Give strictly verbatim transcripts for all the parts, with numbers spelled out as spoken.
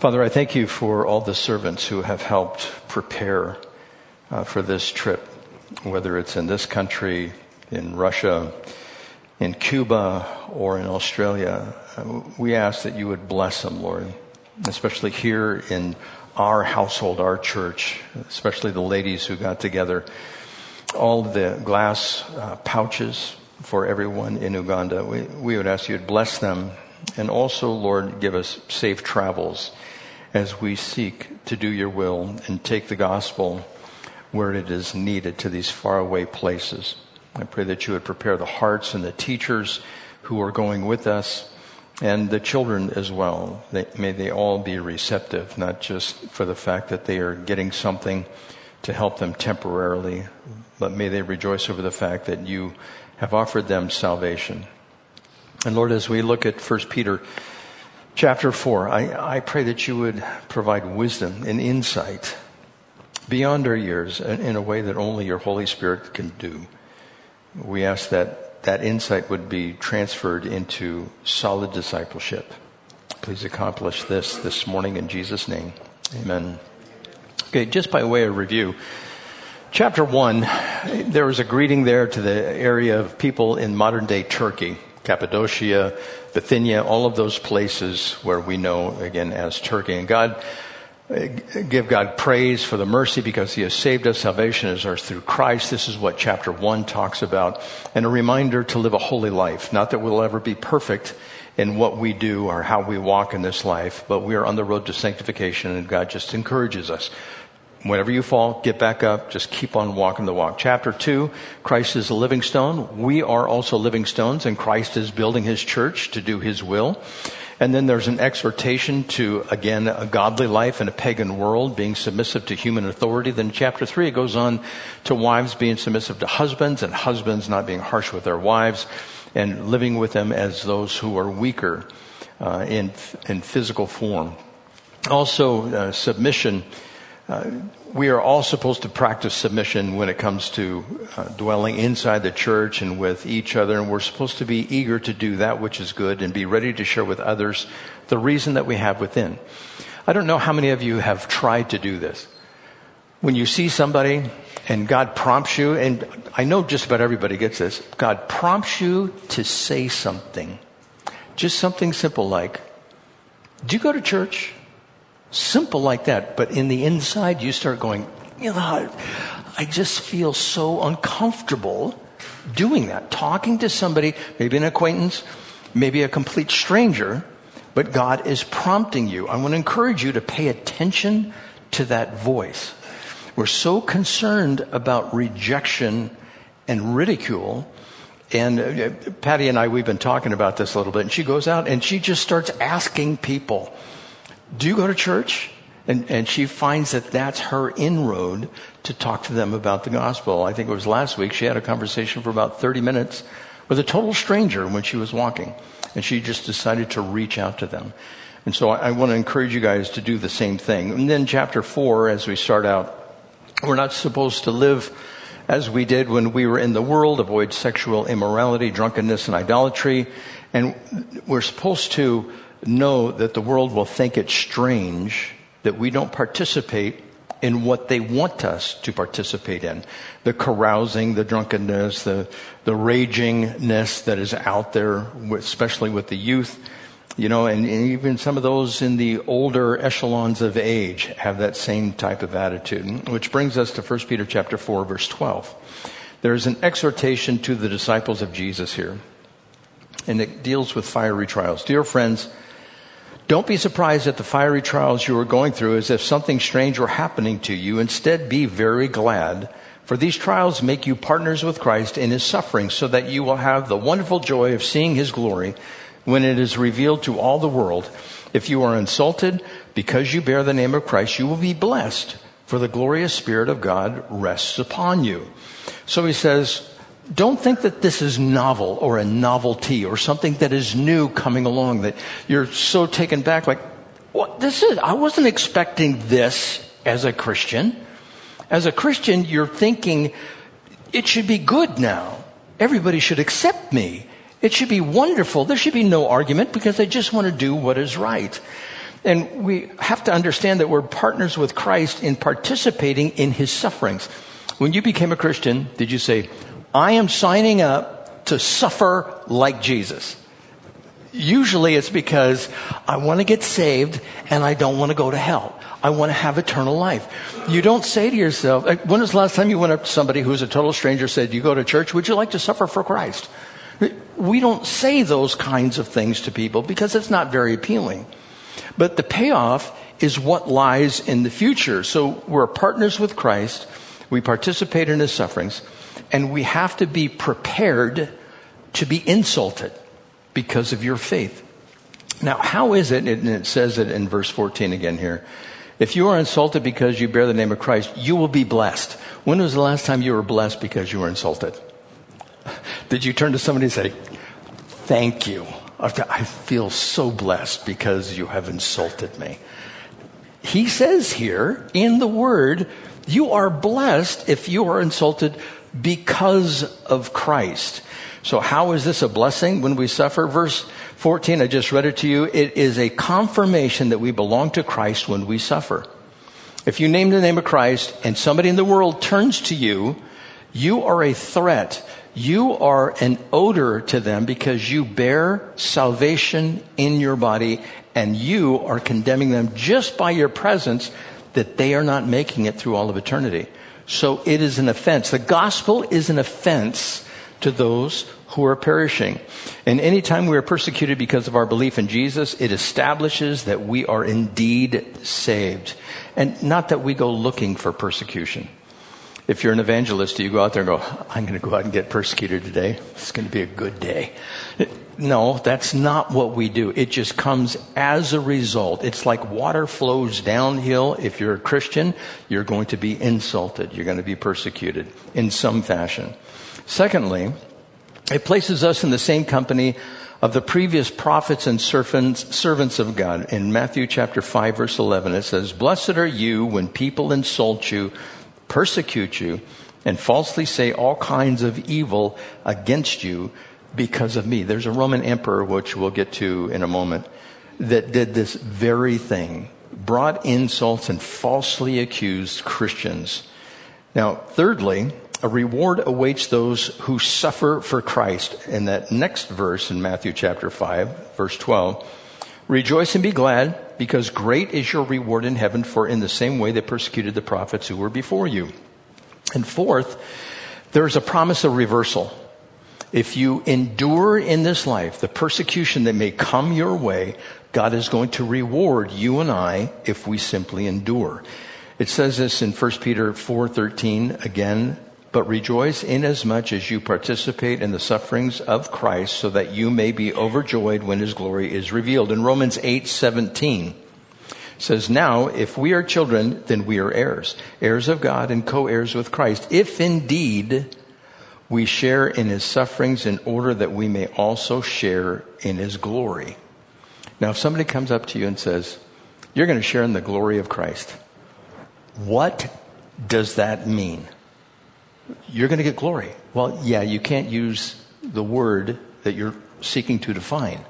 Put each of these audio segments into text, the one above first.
Father, I thank you for all the servants who have helped prepare uh, for this trip, whether it's in this country, in Russia, in Cuba, or in Australia. Uh, we ask that you would bless them, Lord, especially here in our household, our church, especially the ladies who got together. All the glass uh, pouches for everyone in Uganda. We, we would ask you to bless them. And also, Lord, give us safe travels as we seek to do your will and take the gospel where it is needed to these faraway places. I pray that you would prepare the hearts and the teachers who are going with us and the children as well. They, may they all be receptive, not just for the fact that they are getting something to help them temporarily, but may they rejoice over the fact that you have offered them salvation. And Lord, as we look at First Peter chapter four, I, I pray that you would provide wisdom and insight beyond our years in a way that only your Holy Spirit can do. We ask that that insight would be transferred into solid discipleship. Please accomplish this this morning in Jesus' name. Amen. Okay, just by way of review, chapter one, there was a greeting there to the area of people in modern-day Turkey, Cappadocia, Bithynia, all of those places where we know, again, as Turkey. And God, give God praise for the mercy because he has saved us. Salvation is ours through Christ. This is what chapter one talks about. And a reminder to live a holy life. Not that we'll ever be perfect in what we do or how we walk in this life, but we are on the road to sanctification, and God just encourages us. Whenever you fall, get back up. Just keep on walking the walk. Chapter two, Christ is a living stone. We are also living stones, and Christ is building his church to do his will. And then there's an exhortation to, again, a godly life in a pagan world, being submissive to human authority. Then chapter three, it goes on to wives being submissive to husbands, and husbands not being harsh with their wives, and living with them as those who are weaker uh, in in physical form. Also, uh, submission. Uh, we are all supposed to practice submission when it comes to uh, dwelling inside the church and with each other. And we're supposed to be eager to do that which is good and be ready to share with others the reason that we have within. I don't know how many of you have tried to do this. When you see somebody and God prompts you, and I know just about everybody gets this, God prompts you to say something. Just something simple like, do you go to church? Simple like that, but in the inside you start going, you know, I just feel so uncomfortable doing that. Talking to somebody, maybe an acquaintance, maybe a complete stranger, but God is prompting you. I want to encourage you to pay attention to that voice. We're so concerned about rejection and ridicule. And uh, Patty and I, we've been talking about this a little bit, and she goes out and she just starts asking people, do you go to church? And, and she finds that that's her inroad to talk to them about the gospel. I think it was last week she had a conversation for about thirty minutes with a total stranger when she was walking. And she just decided to reach out to them. And so I, I want to encourage you guys to do the same thing. And then chapter four, as we start out, we're not supposed to live as we did when we were in the world, avoid sexual immorality, drunkenness, and idolatry. And we're supposed to know that the world will think it strange that we don't participate in what they want us to participate in. The carousing, the drunkenness, the, the ragingness that is out there, especially with the youth. You know, and, and even some of those in the older echelons of age have that same type of attitude. Which brings us to First Peter chapter four, verse twelve. There's an exhortation to the disciples of Jesus here. And it deals with fiery trials. Dear friends, don't be surprised at the fiery trials you are going through as if something strange were happening to you. Instead, be very glad, for these trials make you partners with Christ in his suffering, so that you will have the wonderful joy of seeing his glory when it is revealed to all the world. If you are insulted because you bear the name of Christ, you will be blessed, for the glorious Spirit of God rests upon you. So he says, don't think that this is novel or a novelty or something that is new coming along, that you're so taken back like, what this is, I wasn't expecting this as a Christian. As a Christian, you're thinking it should be good now. Everybody should accept me. It should be wonderful. There should be no argument because I just want to do what is right. And we have to understand that we're partners with Christ in participating in his sufferings. When you became a Christian, did you say, I am signing up to suffer like Jesus? Usually it's because I want to get saved and I don't want to go to hell. I want to have eternal life. You don't say to yourself, when was the last time you went up to somebody who's a total stranger, said, you go to church, would you like to suffer for Christ? We don't say those kinds of things to people because it's not very appealing. But the payoff is what lies in the future. So we're partners with Christ. We participate in his sufferings. And we have to be prepared to be insulted because of your faith. Now, how is it, and it says it in verse fourteen again here, if you are insulted because you bear the name of Christ, you will be blessed. When was the last time you were blessed because you were insulted? Did you turn to somebody and say, thank you. I feel so blessed because you have insulted me. He says here in the word, you are blessed if you are insulted because of Christ. So how is this a blessing when we suffer? Verse fourteen, I just read it to you. It is a confirmation that we belong to Christ when we suffer. If you name the name of Christ and somebody in the world turns to you, you are a threat. You are an odor to them because you bear salvation in your body, and you are condemning them just by your presence that they are not making it through all of eternity. So it is an offense. The gospel is an offense to those who are perishing. And anytime we are persecuted because of our belief in Jesus, it establishes that we are indeed saved. And not that we go looking for persecution. If you're an evangelist, you go out there and go, I'm going to go out and get persecuted today. It's going to be a good day. No, that's not what we do. It just comes as a result. It's like water flows downhill. If you're a Christian, you're going to be insulted. You're going to be persecuted in some fashion. Secondly, it places us in the same company of the previous prophets and servants, servants of God. In Matthew chapter five, verse eleven, it says, blessed are you when people insult you, persecute you, and falsely say all kinds of evil against you because of me. There's a Roman emperor, which we'll get to in a moment, that did this very thing, brought insults and falsely accused Christians. Now, thirdly, a reward awaits those who suffer for Christ. In that next verse in Matthew chapter five, verse twelve, rejoice and be glad, because great is your reward in heaven, for in the same way they persecuted the prophets who were before you. And fourth, there's a promise of reversal. If you endure in this life the persecution that may come your way, God is going to reward you and I if we simply endure. It says this in First Peter four thirteen again, but rejoice inasmuch as you participate in the sufferings of Christ, so that you may be overjoyed when his glory is revealed. In Romans eight seventeen, it says, now, if we are children, then we are heirs, heirs of God and co-heirs with Christ, if indeed we share in his sufferings, in order that we may also share in his glory. Now, if somebody comes up to you and says, you're going to share in the glory of Christ, what does that mean? You're going to get glory. Well, yeah, you can't use the word that you're seeking to define.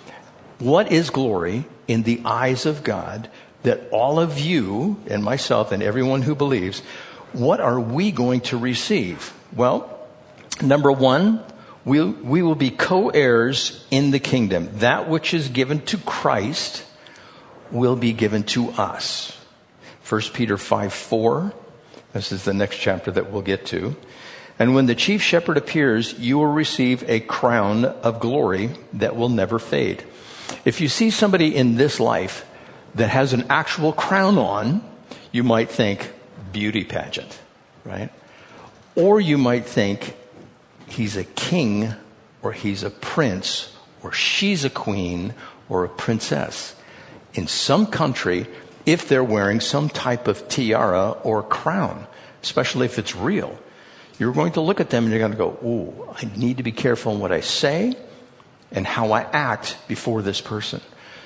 What is glory in the eyes of God that all of you and myself and everyone who believes, what are we going to receive? Well, number one, we we will be co-heirs in the kingdom. That which is given to Christ will be given to us. First Peter five four. This is the next chapter that we'll get to. And when the chief shepherd appears, you will receive a crown of glory that will never fade. If you see somebody in this life that has an actual crown on, you might think beauty pageant, right? Or you might think he's a king, or he's a prince, or she's a queen, or a princess. In some country, if they're wearing some type of tiara or crown, especially if it's real, you're going to look at them and you're going to go, ooh, I need to be careful in what I say and how I act before this person.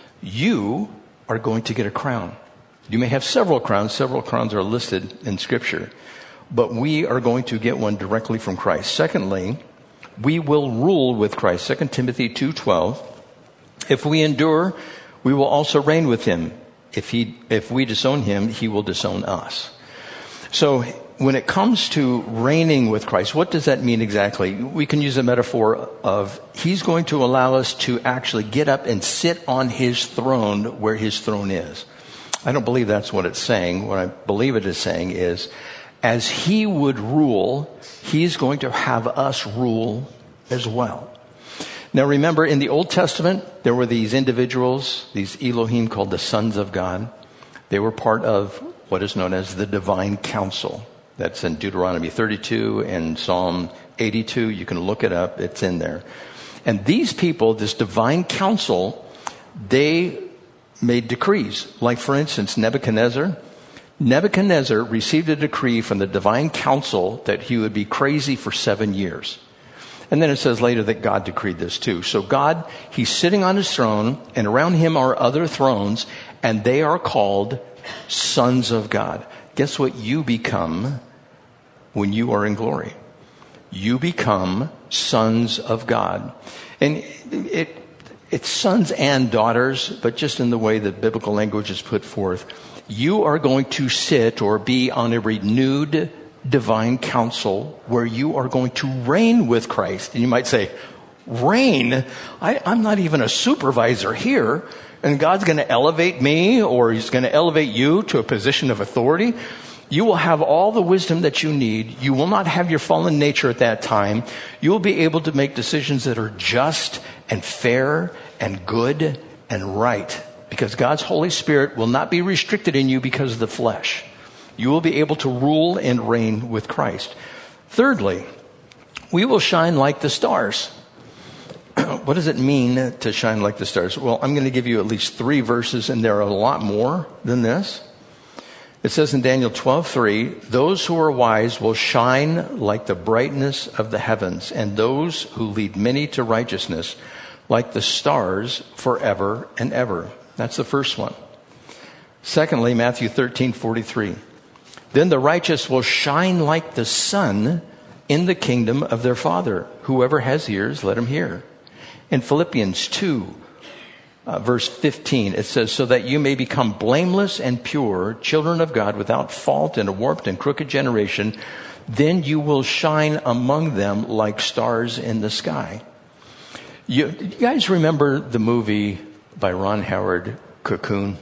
You are going to get a crown. You may have several crowns. Several crowns are listed in Scripture. But we are going to get one directly from Christ. Secondly, we will rule with Christ. Second Timothy two twelve. If we endure, we will also reign with him. If he, if we disown him, he will disown us. So when it comes to reigning with Christ, what does that mean exactly? We can use a metaphor of he's going to allow us to actually get up and sit on his throne where his throne is. I don't believe that's what it's saying. What I believe it is saying is, as he would rule, he's going to have us rule as well. Now remember, in the Old Testament, there were these individuals, these Elohim called the sons of God. They were part of what is known as the divine council. That's in Deuteronomy thirty-two and Psalm eighty-two. You can look it up. It's in there. And these people, this divine council, they made decrees. Like, for instance, Nebuchadnezzar. Nebuchadnezzar received a decree from the divine council that he would be crazy for seven years. And then it says later that God decreed this too. So God, he's sitting on his throne, and around him are other thrones, and they are called sons of God. Guess what you become when you are in glory? You become sons of God. And it, it's sons and daughters, but just in the way that biblical language is put forth. You are going to sit or be on a renewed divine council where you are going to reign with Christ. And you might say, reign? I, I'm not even a supervisor here. And God's going to elevate me, or he's going to elevate you to a position of authority. You will have all the wisdom that you need. You will not have your fallen nature at that time. You will be able to make decisions that are just and fair and good and right, because God's Holy Spirit will not be restricted in you because of the flesh. You will be able to rule and reign with Christ. Thirdly, we will shine like the stars. What does it mean to shine like the stars? Well, I'm going to give you at least three verses, and there are a lot more than this. It says in Daniel twelve three, those who are wise will shine like the brightness of the heavens, and those who lead many to righteousness like the stars forever and ever. That's the first one. Secondly, Matthew thirteen forty-three. Then the righteous will shine like the sun in the kingdom of their Father. Whoever has ears, let him hear. In Philippians two, uh, verse fifteen, it says, so that you may become blameless and pure, children of God, without fault in a warped and crooked generation, then you will shine among them like stars in the sky. You, you guys remember the movie by Ron Howard, Cocoon?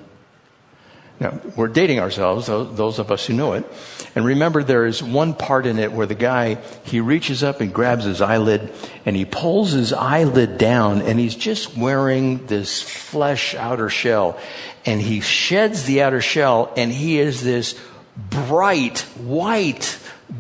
Now, we're dating ourselves, those of us who know it. And remember, there is one part in it where the guy, he reaches up and grabs his eyelid, and he pulls his eyelid down, and he's just wearing this flesh outer shell. And he sheds the outer shell, and he is this bright, white,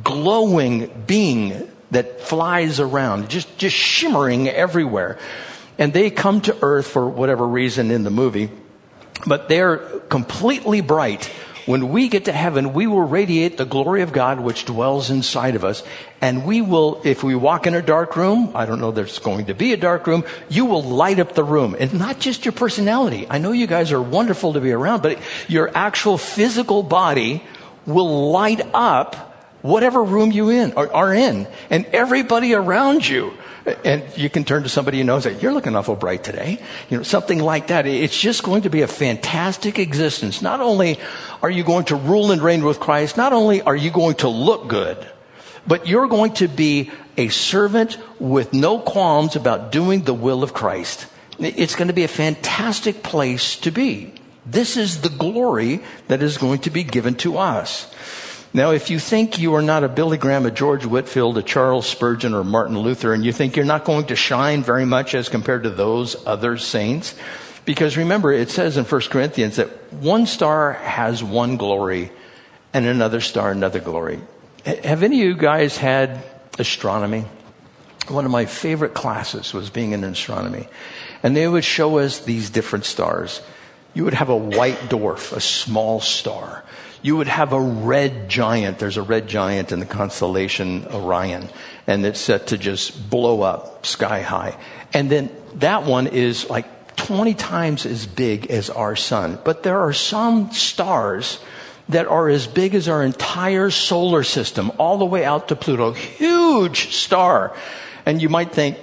glowing being that flies around, just, just shimmering everywhere. And they come to earth for whatever reason in the movie. But they're completely bright. When we get to heaven, we will radiate the glory of God which dwells inside of us. And we will, if we walk in a dark room, I don't know there's going to be a dark room, you will light up the room. And not just your personality. I know you guys are wonderful to be around, but your actual physical body will light up whatever room you in or are in. And everybody around you. And you can turn to somebody you know and say, you're looking awful bright today. You know, something like that. It's just going to be a fantastic existence. Not only are you going to rule and reign with Christ, not only are you going to look good, but you're going to be a servant with no qualms about doing the will of Christ. It's going to be a fantastic place to be. This is the glory that is going to be given to us. Now, if you think you are not a Billy Graham, a George Whitefield, a Charles Spurgeon, or Martin Luther, and you think you're not going to shine very much as compared to those other saints, because remember, it says in First Corinthians that one star has one glory and another star another glory. Have any of you guys had astronomy? One of my favorite classes was being in astronomy. And they would show us these different stars. You would have a white dwarf, a small star. You would have a red giant. There's a red giant in the constellation Orion, and it's set to just blow up sky high. And then that one is like twenty times as big as our sun. But there are some stars that are as big as our entire solar system, all the way out to Pluto. Huge star. And you might think,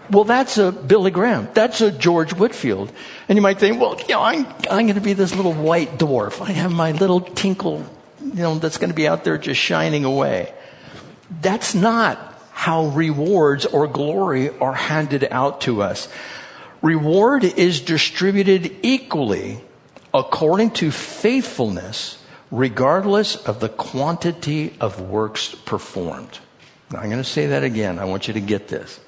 Well, that's a Billy Graham. That's a George Whitefield. And you might think, well, you know, I'm, I'm going to be this little white dwarf. I have my little tinkle, you know, that's going to be out there just shining away. That's not how rewards or glory are handed out to us. Reward is distributed equally according to faithfulness, regardless of the quantity of works performed. Now, I'm going to say that again. I want you to get this.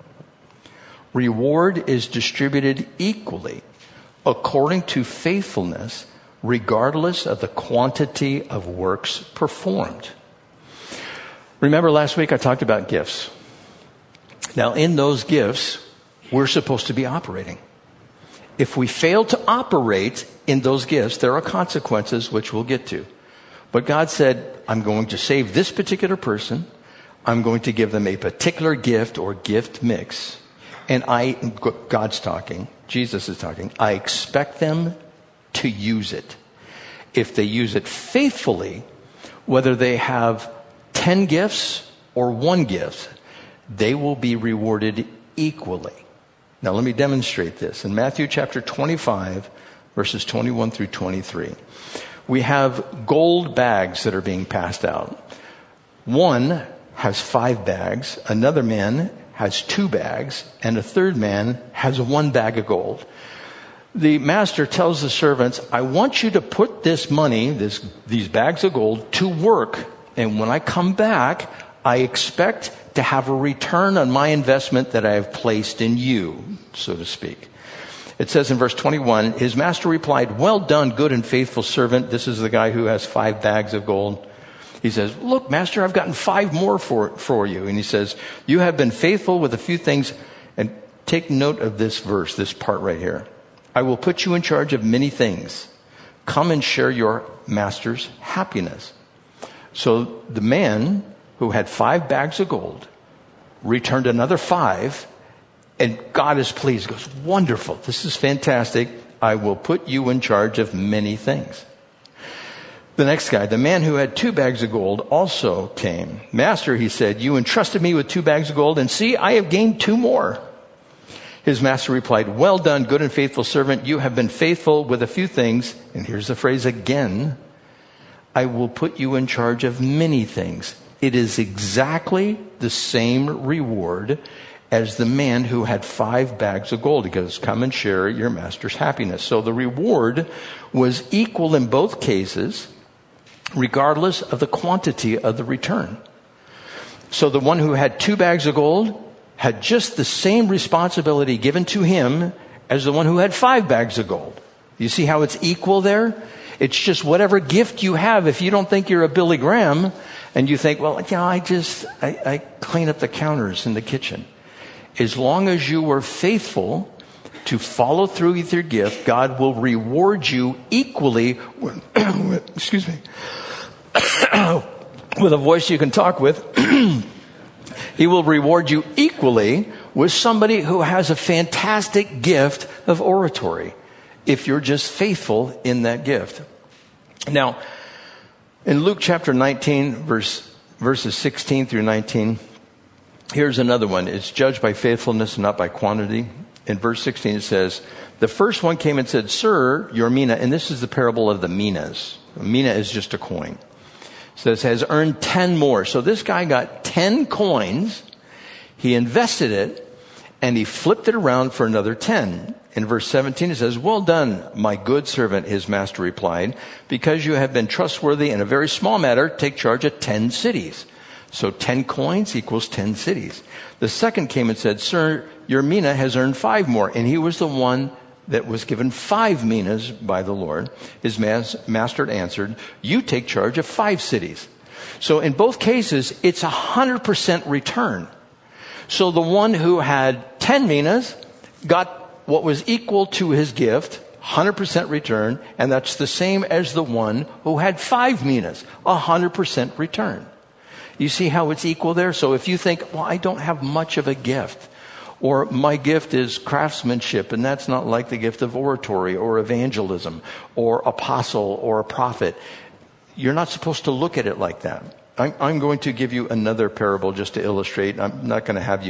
Reward is distributed equally according to faithfulness, regardless of the quantity of works performed. Remember last week I talked about gifts. Now, in those gifts, we're supposed to be operating. If we fail to operate in those gifts, there are consequences which we'll get to. But God said, I'm going to save this particular person. I'm going to give them a particular gift or gift mix. And I, God's talking, Jesus is talking, I expect them to use it. If they use it faithfully, whether they have ten gifts or one gift, they will be rewarded equally. Now let me demonstrate this. In Matthew chapter twenty-five, verses twenty-one through twenty-three, we have gold bags that are being passed out. One has five bags, another man has two bags, and a third man has one bag of gold. The master tells the servants, I want you to put this money, this, these bags of gold, to work. And when I come back, I expect to have a return on my investment that I have placed in you, so to speak. It says in verse twenty-one, his master replied, well done, good and faithful servant. This is the guy who has five bags of gold. He says, look, master, I've gotten five more for, for you. And he says, you have been faithful with a few things. And take note of this verse, this part right here. I will put you in charge of many things. Come and share your master's happiness. So the man who had five bags of gold returned another five, and God is pleased. He goes, wonderful. This is fantastic. I will put you in charge of many things. The next guy, the man who had two bags of gold, also came. Master, he said, you entrusted me with two bags of gold, and see, I have gained two more. His master replied, well done, good and faithful servant. You have been faithful with a few things. And here's the phrase again. I will put you in charge of many things. It is exactly the same reward as the man who had five bags of gold. He goes, come and share your master's happiness. So the reward was equal in both cases, regardless of the quantity of the return. So the one who had two bags of gold had just the same responsibility given to him as the one who had five bags of gold. You see how it's equal there? It's just whatever gift you have. If you don't think you're a Billy Graham and you think, well, you know, I just, I, I clean up the counters in the kitchen. As long as you were faithful to follow through with your gift, God will reward you equally, excuse me, with a voice you can talk with. He will reward you equally with somebody who has a fantastic gift of oratory, if you're just faithful in that gift. Now, in Luke chapter nineteen, verse, verses sixteen through nineteen, here's another one. It's judged by faithfulness, not by quantity. In verse sixteen, it says, the first one came and said, sir, your mina, and this is the parable of the minas. A mina is just a coin. It says, has earned ten more. So this guy got ten coins. He invested it, and he flipped it around for another ten. In verse seventeen, it says, well done, my good servant, his master replied, because you have been trustworthy in a very small matter, take charge of ten cities. So ten coins equals ten cities. The second came and said, sir, your mina has earned five more. And he was the one that was given five minas by the Lord. His mas- master answered, you take charge of five cities. So in both cases, it's a hundred percent return. So the one who had ten minas got what was equal to his gift, one hundred percent return, and that's the same as the one who had five minas, one hundred percent return. You see how it's equal there? So if you think, well, I don't have much of a gift, or my gift is craftsmanship, and that's not like the gift of oratory or evangelism or apostle or a prophet, you're not supposed to look at it like that. I'm, I'm going to give you another parable just to illustrate. I'm not going to have you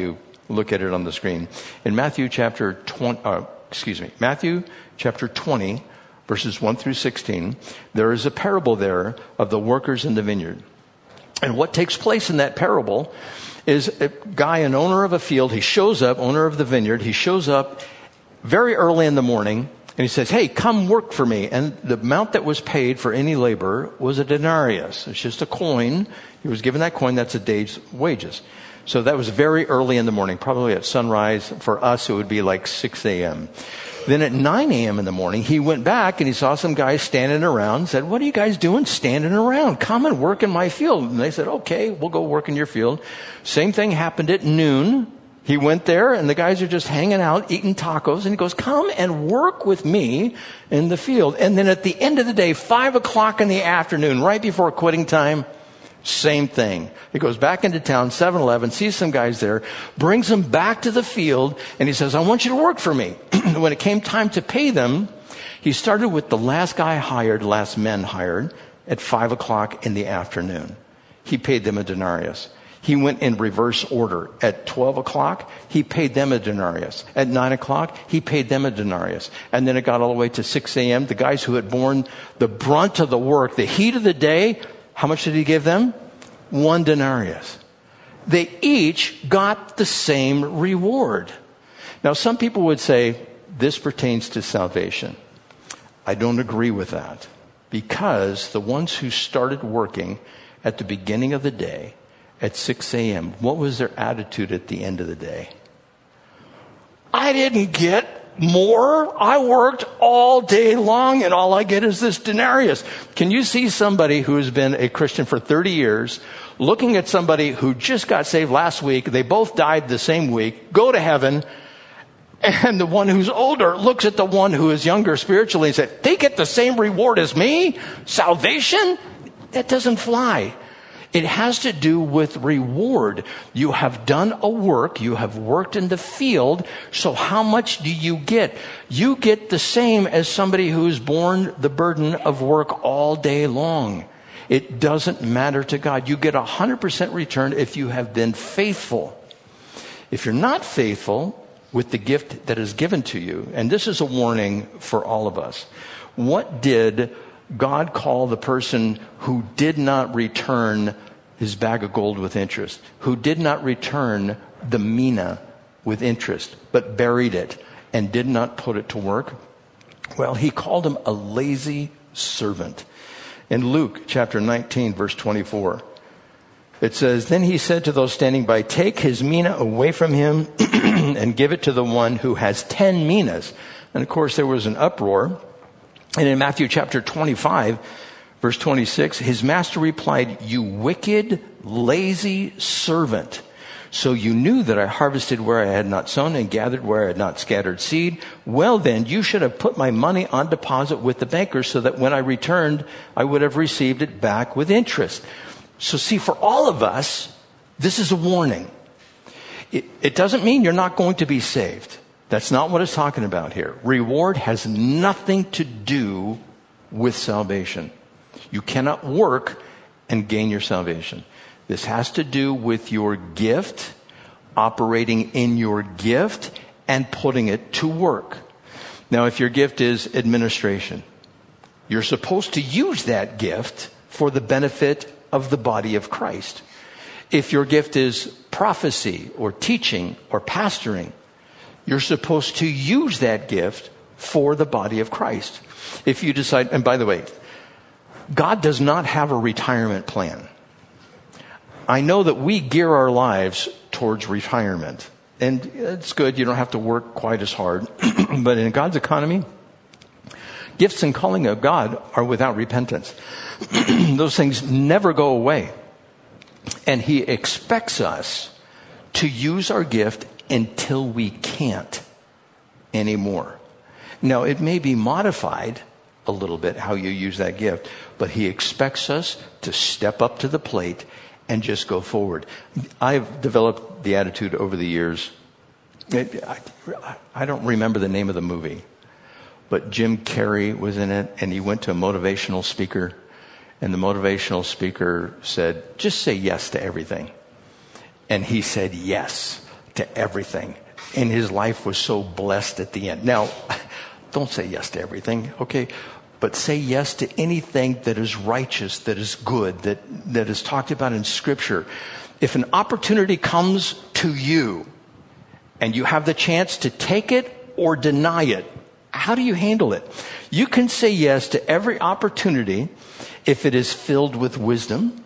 Look at it on the screen. In Matthew chapter twenty, uh, excuse me, Matthew chapter twenty, verses one through sixteen, there is a parable there of the workers in the vineyard. And what takes place in that parable is a guy, an owner of a field, he shows up, owner of the vineyard, he shows up very early in the morning, and he says, hey, come work for me. And the amount that was paid for any labor was a denarius. It's just a coin. He was given that coin. That's a day's wages. So that was very early in the morning, probably at sunrise. For us, it would be like six a.m. Then at nine a.m. in the morning, he went back and he saw some guys standing around and said, what are you guys doing standing around? Come and work in my field. And they said, okay, we'll go work in your field. Same thing happened at noon. He went there and the guys are just hanging out, eating tacos. And he goes, come and work with me in the field. And then at the end of the day, five o'clock in the afternoon, right before quitting time, same thing. He goes back into town, seven eleven, sees some guys there, brings them back to the field, and he says, I want you to work for me. When it came time to pay them, he started with the last guy hired, last men hired, at five o'clock in the afternoon. He paid them a denarius. He went in reverse order. At twelve o'clock, he paid them a denarius. At nine o'clock, he paid them a denarius. And then it got all the way to six a.m. The guys who had borne the brunt of the work, the heat of the day, how much did he give them? One denarius. They each got the same reward. Now, some people would say, this pertains to salvation. I don't agree with that. Because the ones who started working at the beginning of the day, at six a.m., what was their attitude at the end of the day? I didn't get more. I worked all day long and all I get is this denarius. Can you see somebody who has been a Christian for thirty years looking at somebody who just got saved last week? They both died the same week, go to heaven, and the one who's older looks at the one who is younger spiritually and says, they get the same reward as me? Salvation? That doesn't fly. It has to do with reward. You have done a work. You have worked in the field. So how much do you get? You get the same as somebody who's borne the burden of work all day long. It doesn't matter to God. You get a hundred percent return if you have been faithful. If you're not faithful with the gift that is given to you, and this is a warning for all of us, what did God call the person who did not return his bag of gold with interest, who did not return the mina with interest, but buried it and did not put it to work? Well, he called him a lazy servant. In Luke chapter nineteen, verse twenty-four, it says, then he said to those standing by, take his mina away from him and give it to the one who has ten minas. And of course, there was an uproar. And in Matthew chapter twenty-five, verse twenty-six, his master replied, you wicked, lazy servant. So you knew that I harvested where I had not sown and gathered where I had not scattered seed. Well then, you should have put my money on deposit with the bankers so that when I returned, I would have received it back with interest. So see, for all of us, this is a warning. It, it doesn't mean you're not going to be saved. That's not what it's talking about here. Reward has nothing to do with salvation. You cannot work and gain your salvation. This has to do with your gift, operating in your gift, and putting it to work. Now, if your gift is administration, you're supposed to use that gift for the benefit of the body of Christ. If your gift is prophecy or teaching or pastoring, you're supposed to use that gift for the body of Christ. If you decide, and by the way, God does not have a retirement plan. I know that we gear our lives towards retirement. And it's good, you don't have to work quite as hard. But in God's economy, gifts and calling of God are without repentance. Those things never go away. And he expects us to use our gift until we can't anymore. Now, it may be modified a little bit how you use that gift, but he expects us to step up to the plate and just go forward. I've developed the attitude over the years. It, I, I don't remember the name of the movie, but Jim Carrey was in it, and he went to a motivational speaker, and the motivational speaker said, just say yes to everything. And he said yes to everything. And his life was so blessed at the end. Now, don't say yes to everything, okay? But say yes to anything that is righteous, that is good, that, that is talked about in Scripture. If an opportunity comes to you and you have the chance to take it or deny it, how do you handle it? You can say yes to every opportunity if it is filled with wisdom,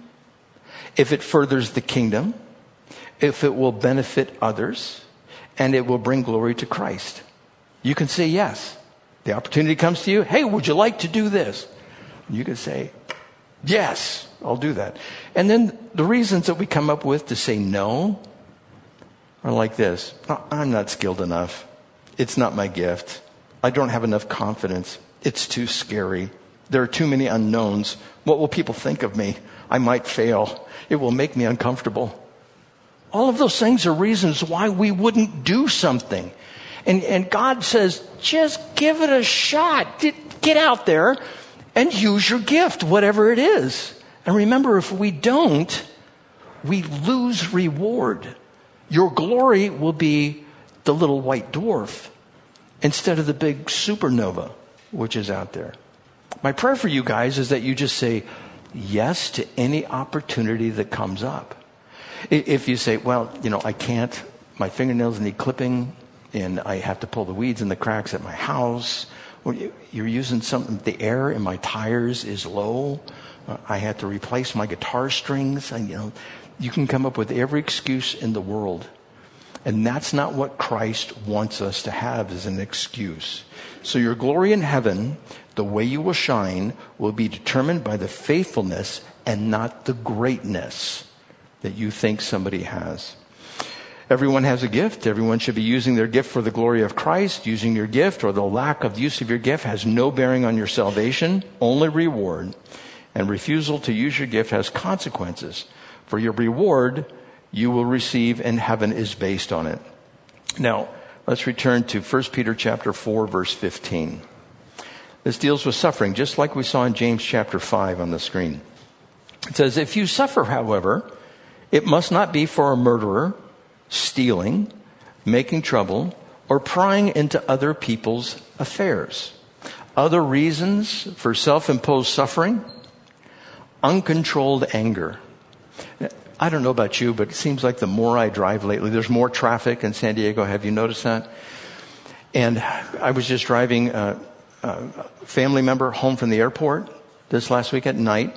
if it furthers the kingdom, if it will benefit others, and it will bring glory to Christ. You can say yes. The opportunity comes to you. Hey, would you like to do this? You can say, yes, I'll do that. And then the reasons that we come up with to say no are like this. I'm not skilled enough. It's not my gift. I don't have enough confidence. It's too scary. There are too many unknowns. What will people think of me? I might fail. It will make me uncomfortable. All of those things are reasons why we wouldn't do something. And, and God says, just give it a shot. Get out there and use your gift, whatever it is. And remember, if we don't, we lose reward. Your glory will be the little white dwarf instead of the big supernova, which is out there. My prayer for you guys is that you just say yes to any opportunity that comes up. If you say, well, you know, I can't, my fingernails need clipping, and I have to pull the weeds in the cracks at my house, or you're using something, the air in my tires is low, I had to replace my guitar strings, and, you know, you can come up with every excuse in the world. And that's not what Christ wants us to have as an excuse. So your glory in heaven, the way you will shine, will be determined by the faithfulness and not the greatness that you think somebody has. Everyone has a gift. Everyone should be using their gift for the glory of Christ. Using your gift or the lack of use of your gift has no bearing on your salvation, only reward. And refusal to use your gift has consequences. For your reward you will receive in heaven is based on it. Now, let's return to First Peter chapter four, verse fifteen. This deals with suffering, just like we saw in James chapter five on the screen. It says, if you suffer, however, it must not be for a murderer, stealing, making trouble, or prying into other people's affairs. Other reasons for self-imposed suffering? Uncontrolled anger. I don't know about you, but it seems like the more I drive lately, there's more traffic in San Diego. Have you noticed that? And I was just driving a, a family member home from the airport this last week at night.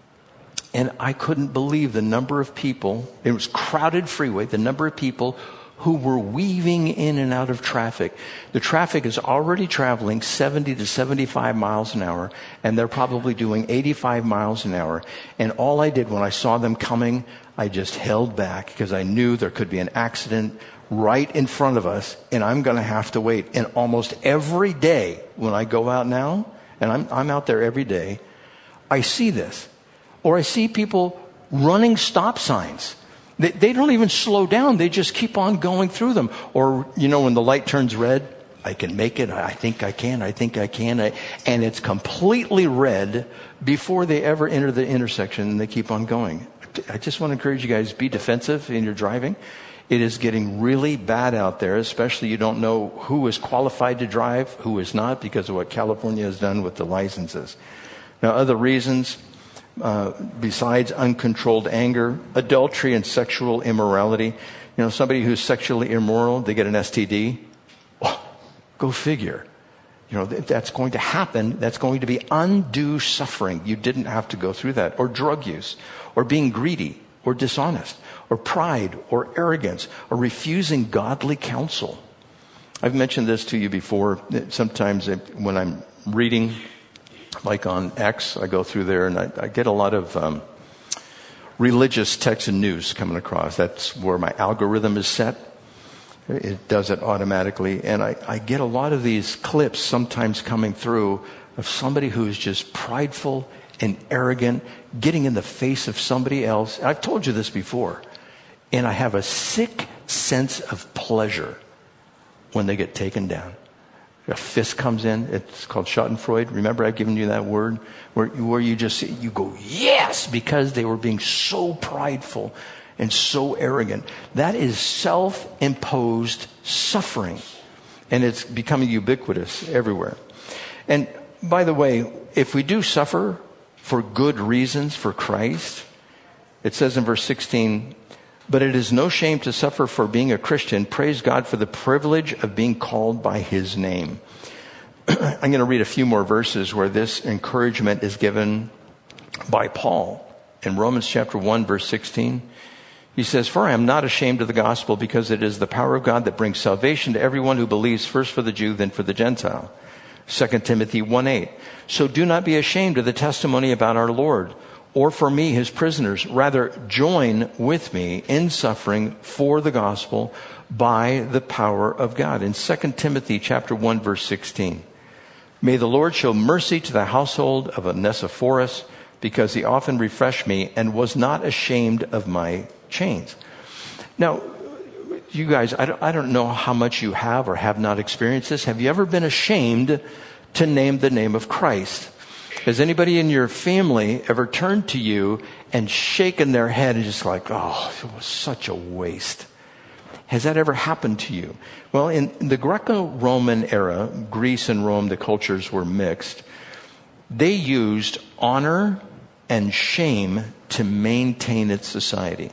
And I couldn't believe the number of people, it was crowded freeway, the number of people who were weaving in and out of traffic. The traffic is already traveling seventy to seventy-five miles an hour, and they're probably doing eighty-five miles an hour. And all I did when I saw them coming, I just held back because I knew there could be an accident right in front of us, and I'm going to have to wait. And almost every day when I go out now, and I'm, I'm out there every day, I see this. Or I see people running stop signs. They, they don't even slow down. They just keep on going through them. Or, you know, when the light turns red, I can make it. I think I can. I think I can. I, and it's completely red before they ever enter the intersection, and they keep on going. I just want to encourage you guys, be defensive in your driving. It is getting really bad out there, especially you don't know who is qualified to drive, who is not, because of what California has done with the licenses. Now, other reasons... Uh, besides uncontrolled anger, adultery and sexual immorality. You know, somebody who's sexually immoral, they get an S T D. Oh, go figure. You know, if that's going to happen, that's going to be undue suffering. You didn't have to go through that. Or drug use, or being greedy, or dishonest, or pride, or arrogance, or refusing godly counsel. I've mentioned this to you before. Sometimes when I'm reading, like on X, I go through there and I, I get a lot of um, religious text and news coming across. That's where my algorithm is set. It does it automatically. And I, I get a lot of these clips sometimes coming through of somebody who's just prideful and arrogant, getting in the face of somebody else. I've told you this before. And I have a sick sense of pleasure when they get taken down. A fist comes in. It's called Schadenfreude. Remember, I've given you that word where, where you just, you go, yes, because they were being so prideful and so arrogant. That is self-imposed suffering. And it's becoming ubiquitous everywhere. And by the way, if we do suffer for good reasons for Christ, it says in verse sixteen, but it is no shame to suffer for being a Christian. Praise God for the privilege of being called by his name. I'm going to read a few more verses where this encouragement is given by Paul. In Romans chapter one, verse sixteen, he says, for I am not ashamed of the gospel, because it is the power of God that brings salvation to everyone who believes, first for the Jew, then for the Gentile. Second Timothy one eight, so do not be ashamed of the testimony about our Lord, or for me, his prisoners. Rather, join with me in suffering for the gospel by the power of God. In Second Timothy chapter one, verse sixteen, may the Lord show mercy to the household of Onesiphorus, because he often refreshed me and was not ashamed of my chains. Now, you guys, I don't, I don't know how much you have or have not experienced this. Have you ever been ashamed to name the name of Christ? Has anybody in your family ever turned to you and shaken their head and just like, oh, it was such a waste? Has that ever happened to you? Well, in, in the Greco-Roman era, Greece and Rome, the cultures were mixed. They used honor and shame to maintain its society.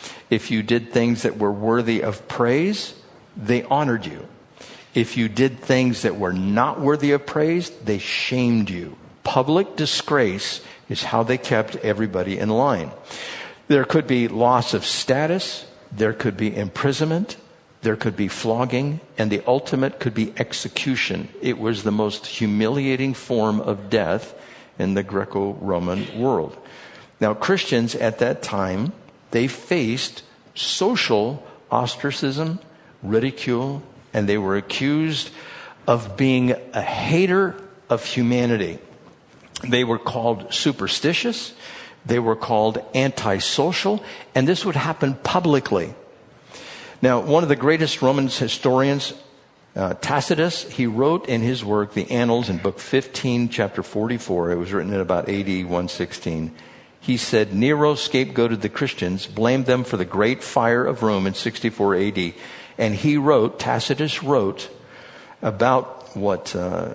If you did things that were worthy of praise, they honored you. If you did things that were not worthy of praise, they shamed you. Public disgrace is how they kept everybody in line. There could be loss of status, there could be imprisonment, there could be flogging, and the ultimate could be execution. It was the most humiliating form of death in the Greco-Roman world. Now, Christians at that time, they faced social ostracism, ridicule, and they were accused of being a hater of humanity. They were called superstitious. They were called antisocial. And this would happen publicly. Now, one of the greatest Roman historians, uh, Tacitus, he wrote in his work, The Annals, in book fifteen, chapter forty-four. It was written in about A D one sixteen. He said, Nero scapegoated the Christians, blamed them for the great fire of Rome in sixty-four A D. And he wrote, Tacitus wrote about what uh,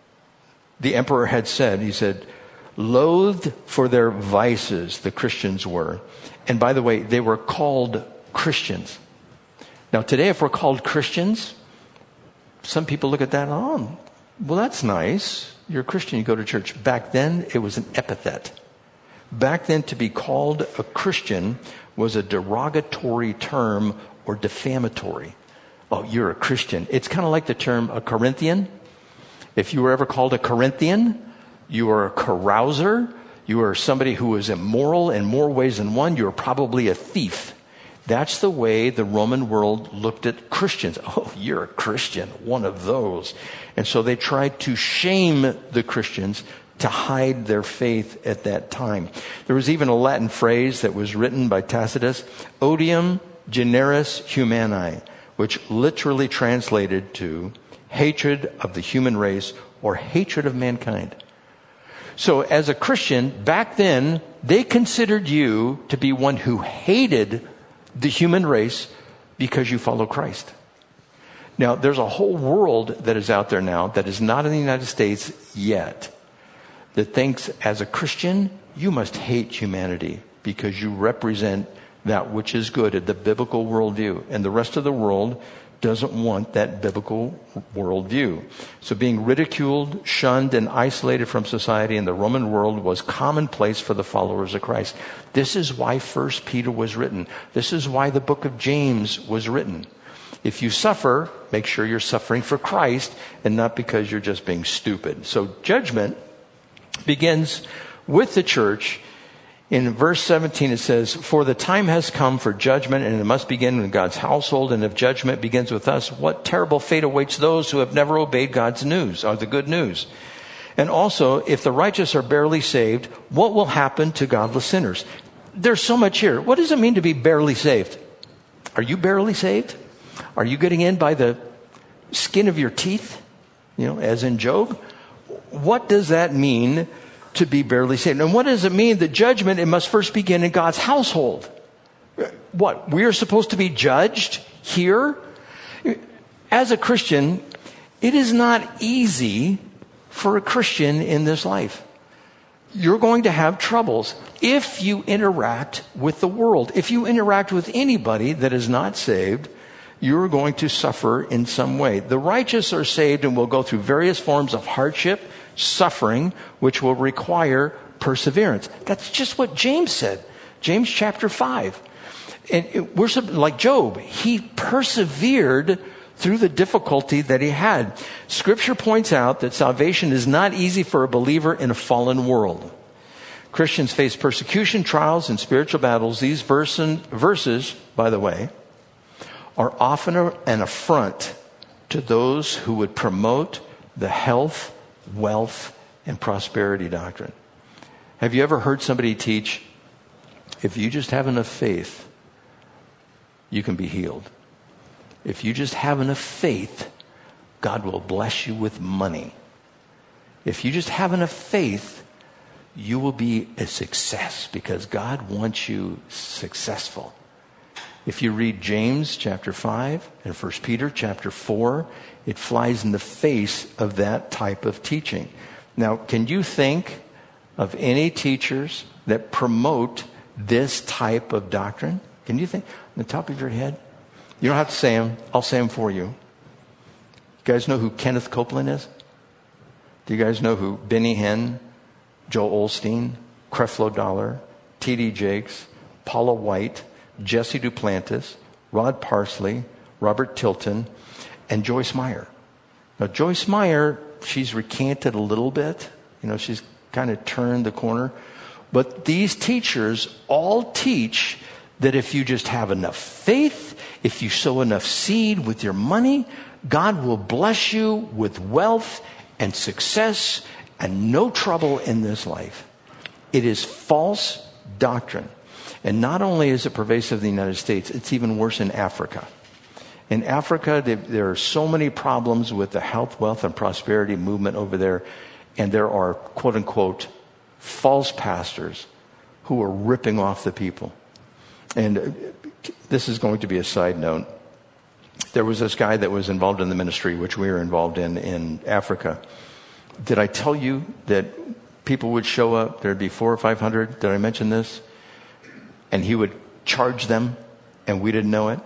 the emperor had said. He said, loathed for their vices, the Christians were. And by the way, they were called Christians. Now today, if we're called Christians, some people look at that, oh, well, that's nice. You're a Christian, you go to church. Back then, it was an epithet. Back then, to be called a Christian was a derogatory term or defamatory. Oh, you're a Christian. It's kind of like the term a Corinthian. If you were ever called a Corinthian, you are a carouser. You are somebody who is immoral in more ways than one. You are probably a thief. That's the way the Roman world looked at Christians. Oh, you're a Christian, one of those. And so they tried to shame the Christians to hide their faith at that time. There was even a Latin phrase that was written by Tacitus, odium generis humani, which literally translated to hatred of the human race or hatred of mankind. So as a Christian, back then, they considered you to be one who hated the human race because you follow Christ. Now, there's a whole world that is out there now that is not in the United States yet, that thinks as a Christian, you must hate humanity because you represent that which is good at the biblical worldview. And the rest of the world doesn't want that biblical worldview. So being ridiculed, shunned, and isolated from society in the Roman world was commonplace for the followers of Christ. This is why First Peter was written. This is why the book of James was written. If you suffer, make sure you're suffering for Christ and not because you're just being stupid. So judgment begins with the church. In verse seventeen, it says, for the time has come for judgment, and it must begin in God's household. And if judgment begins with us, what terrible fate awaits those who have never obeyed God's news, or the good news? And also, if the righteous are barely saved, what will happen to godless sinners? There's so much here. What does it mean to be barely saved? Are you barely saved? Are you getting in by the skin of your teeth? You know, as in Job? What does that mean to be barely saved? And what does it mean that judgment, it must first begin in God's household? What? We are supposed to be judged here? As a Christian, it is not easy for a Christian in this life. You're going to have troubles if you interact with the world. If you interact with anybody that is not saved, you're going to suffer in some way. The righteous are saved and will go through various forms of hardship, suffering, which will require perseverance. That's just what James said. James chapter five. And it, we're like Job. He persevered through the difficulty that he had. Scripture points out that salvation is not easy for a believer in a fallen world. Christians face persecution, trials, and spiritual battles. These verse verses, by the way, are often an affront to those who would promote the health, wealth, and prosperity doctrine. Have you ever heard somebody teach, if you just have enough faith, you can be healed? If you just have enough faith, God will bless you with money. If you just have enough faith, you will be a success because God wants you successful. If you read James chapter five and First Peter chapter four, it flies in the face of that type of teaching. Now, can you think of any teachers that promote this type of doctrine? Can you think on the top of your head? You don't have to say them. I'll say them for you. You guys know who Kenneth Copeland is? Do you guys know who Benny Hinn, Joel Osteen, Creflo Dollar, T D Jakes, Paula White, Jesse Duplantis, Rod Parsley, Robert Tilton, and Joyce Meyer? Now, Joyce Meyer, she's recanted a little bit. You know, she's kind of turned the corner. But these teachers all teach that if you just have enough faith, if you sow enough seed with your money, God will bless you with wealth and success and no trouble in this life. It is false doctrine. And not only is it pervasive in the United States, it's even worse in Africa. In Africa, there are so many problems with the health, wealth, and prosperity movement over there. And there are, quote unquote, false pastors who are ripping off the people. And this is going to be a side note. There was this guy that was involved in the ministry, which we were involved in, in Africa. Did I tell you that people would show up? There'd be four or five hundred. Did I mention this? And he would charge them, and we didn't know it.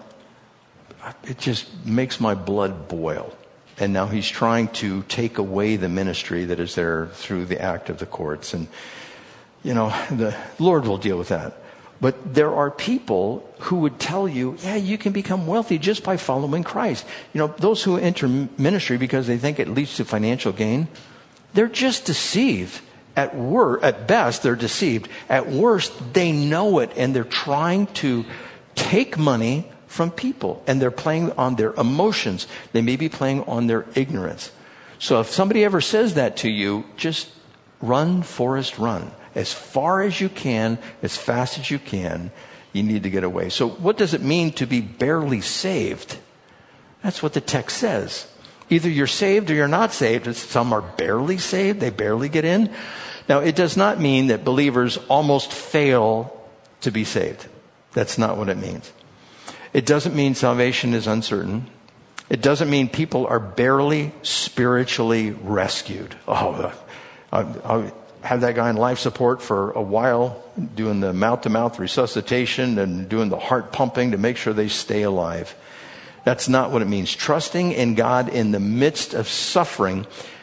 It just makes my blood boil. And now he's trying to take away the ministry that is there through the act of the courts. And, you know, the Lord will deal with that. But there are people who would tell you, yeah, you can become wealthy just by following Christ. You know, those who enter ministry because they think it leads to financial gain, they're just deceived. At wor- at best, they're deceived. At worst, they know it, and they're trying to take money from people, and they're playing on their emotions. They may be playing on their ignorance. So if somebody ever says that to you, just run, Forrest, run. As far as you can, as fast as you can, you need to get away. So what does it mean to be barely saved? That's what the text says. Either you're saved or you're not saved. Some are barely saved. They barely get in. Now, it does not mean that believers almost fail to be saved. That's not what it means. It doesn't mean salvation is uncertain. It doesn't mean people are barely spiritually rescued. Oh, I, I had that guy in life support for a while, doing the mouth-to-mouth resuscitation and doing the heart pumping to make sure they stay alive. That's not what it means. Trusting in God in the midst of suffering.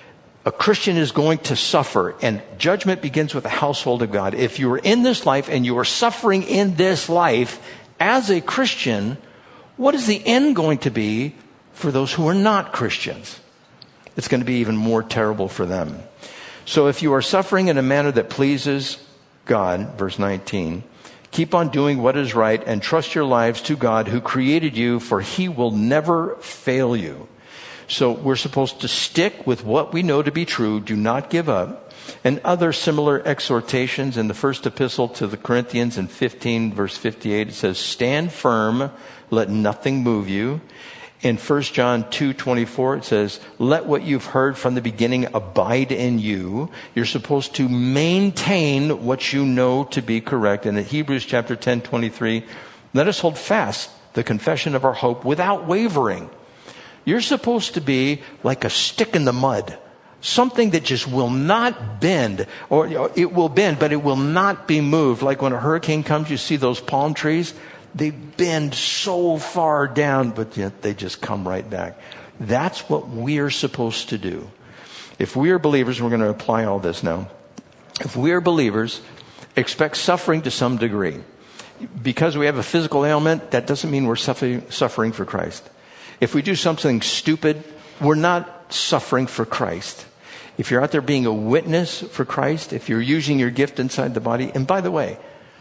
A Christian is going to suffer, and judgment begins with the household of God. If you are in this life and you are suffering in this life as a Christian, what is the end going to be for those who are not Christians? It's going to be even more terrible for them. So if you are suffering in a manner that pleases God, verse nineteen, keep on doing what is right and trust your lives to God who created you, for he will never fail you. So we're supposed to stick with what we know to be true. Do not give up. And other similar exhortations in the first epistle to the Corinthians in fifteen, verse fifty-eight, it says, stand firm, let nothing move you. In First John two twenty-four, it says, let what you've heard from the beginning abide in you. You're supposed to maintain what you know to be correct. And in Hebrews chapter ten twenty-three, Let us hold fast the confession of our hope without wavering. You're supposed to be like a stick in the mud. Something that just will not bend, or it will bend, but it will not be moved. Like when a hurricane comes, you see those palm trees. They bend so far down, but yet they just come right back. That's what we're supposed to do. If we are believers, we're going to apply all this now. If we are believers, expect suffering to some degree. Because we have a physical ailment, that doesn't mean we're suffering, suffering for Christ. If we do something stupid, we're not suffering for Christ. If you're out there being a witness for Christ, if you're using your gift inside the body, and by the way,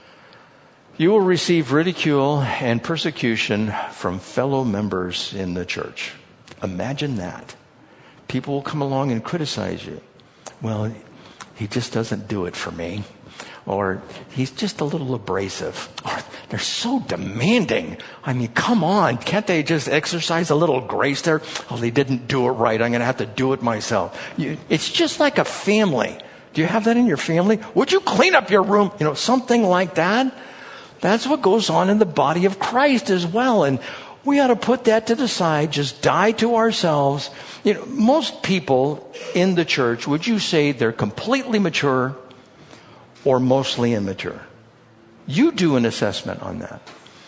you will receive ridicule and persecution from fellow members in the church. Imagine that. People will come along and criticize you. Well, he just doesn't do it for me. Or he's just a little abrasive. Or they're so demanding. I mean, come on. Can't they just exercise a little grace there? Oh, they didn't do it right. I'm going to have to do it myself. You, it's just like a family. Do you have that in your family? Would you clean up your room? You know, something like that. That's what goes on in the body of Christ as well. And we ought to put that to the side. Just die to ourselves. You know, most people in the church, would you say they're completely mature or mostly immature? You do an assessment on that.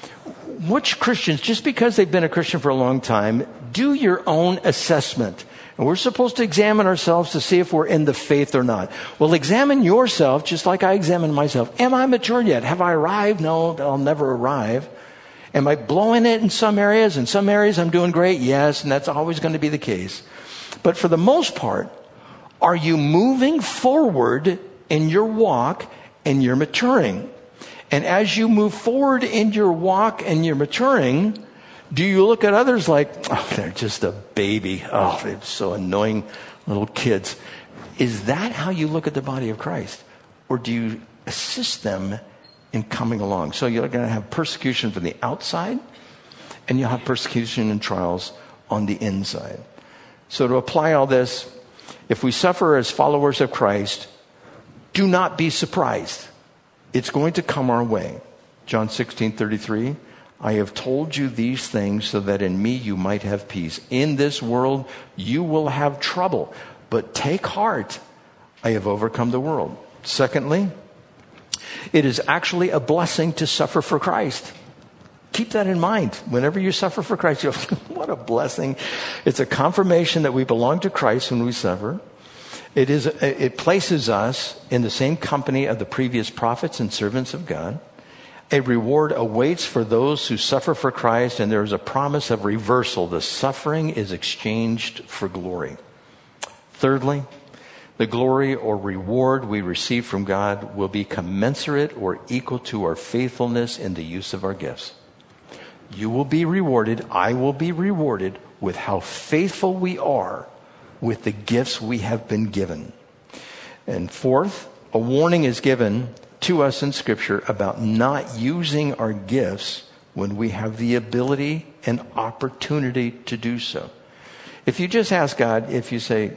Which Christians, just because they've been a Christian for a long time, do your own assessment. And we're supposed to examine ourselves to see if we're in the faith or not. Well, examine yourself just like I examine myself. Am I mature yet? Have I arrived? No, I'll never arrive. Am I blowing it in some areas? In some areas I'm doing great? Yes, and that's always going to be the case. But for the most part, are you moving forward in your walk and you're maturing? And as you move forward in your walk and you're maturing, do you look at others like, oh, they're just a baby. Oh, they're so annoying little kids. Is that how you look at the body of Christ? Or do you assist them in coming along? So you're going to have persecution from the outside, and you'll have persecution and trials on the inside. So to apply all this, if we suffer as followers of Christ, do not be surprised. It's going to come our way. John sixteen thirty-three, I have told you these things so that in me you might have peace. In this world you will have trouble, but take heart. I have overcome the world. Secondly, it is actually a blessing to suffer for Christ. Keep that in mind. Whenever you suffer for Christ, you go, what a blessing. It's a confirmation that we belong to Christ when we suffer. It is, it places us in the same company of the previous prophets and servants of God. A reward awaits for those who suffer for Christ, and there is a promise of reversal. The suffering is exchanged for glory. Thirdly, the glory or reward we receive from God will be commensurate or equal to our faithfulness in the use of our gifts. You will be rewarded, I will be rewarded with how faithful we are with the gifts we have been given. And fourth, a warning is given to us in Scripture about not using our gifts when we have the ability and opportunity to do so. If you just ask God, if you say,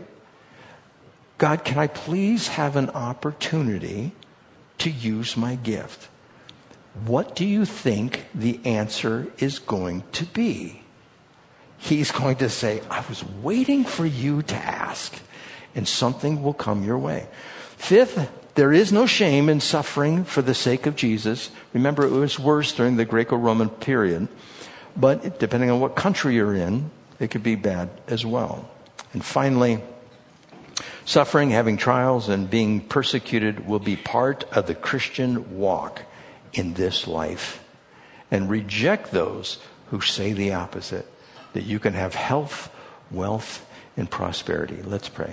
God, can I please have an opportunity to use my gift? What do you think the answer is going to be? He's going to say, I was waiting for you to ask, and something will come your way. Fifth, there is no shame in suffering for the sake of Jesus. Remember, it was worse during the Greco-Roman period, but depending on what country you're in, it could be bad as well. And finally, suffering, having trials, and being persecuted will be part of the Christian walk in this life. And reject those who say the opposite, that you can have health, wealth, and prosperity. Let's pray.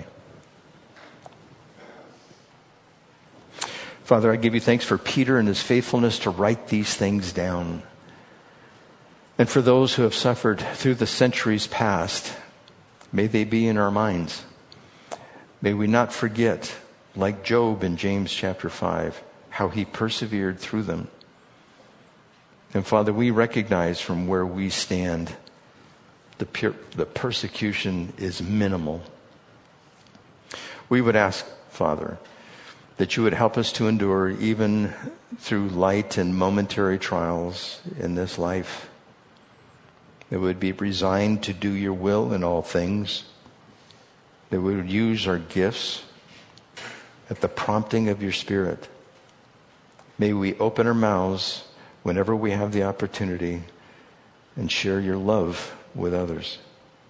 Father, I give you thanks for Peter and his faithfulness to write these things down. And for those who have suffered through the centuries past, may they be in our minds. May we not forget, like Job in James chapter five, how he persevered through them. And Father, we recognize from where we stand, the, pure, the persecution is minimal. We would ask, Father, that you would help us to endure even through light and momentary trials in this life. That we would be resigned to do your will in all things. That we would use our gifts at the prompting of your Spirit. May we open our mouths whenever we have the opportunity and share your love with others.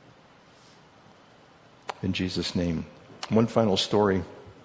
In Jesus' name. One final story.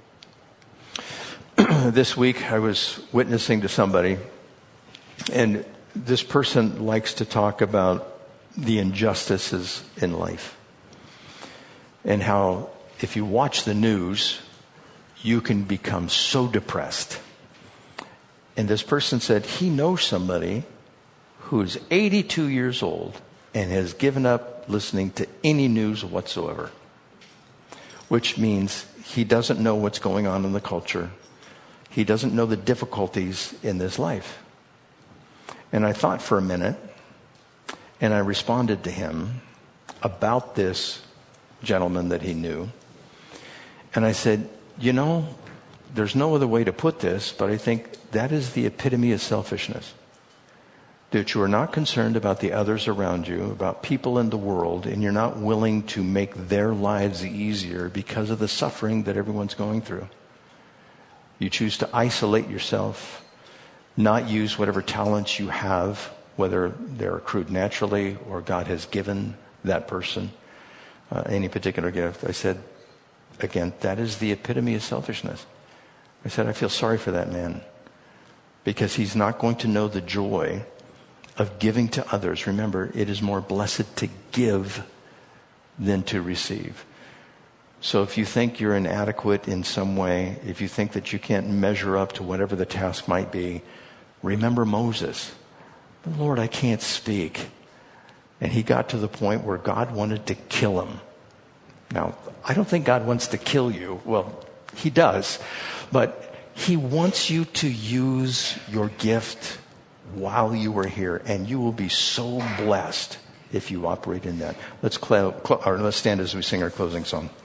This week I was witnessing to somebody, and this person likes to talk about the injustices in life and how if you watch the news, you can become so depressed. And this person said he knows somebody who's eighty-two years old and has given up listening to any news whatsoever, which means he doesn't know what's going on in the culture. He doesn't know the difficulties in this life. And I thought for a minute, and I responded to him about this gentleman that he knew. And I said, you know, there's no other way to put this, but I think that is the epitome of selfishness. That you are not concerned about the others around you, about people in the world, and you're not willing to make their lives easier because of the suffering that everyone's going through. You choose to isolate yourself, not use whatever talents you have, whether they're accrued naturally or God has given that person uh, any particular gift. I said, again, that is the epitome of selfishness. I said, I feel sorry for that man because he's not going to know the joy of giving to others. Remember, it is more blessed to give than to receive. So if you think you're inadequate in some way, if you think that you can't measure up to whatever the task might be, remember Moses. Lord, I can't speak. And he got to the point where God wanted to kill him. Now, I don't think God wants to kill you. Well, he does. But he wants you to use your gift while you are here. And you will be so blessed if you operate in that. Let's, cl- cl- or let's stand as we sing our closing song.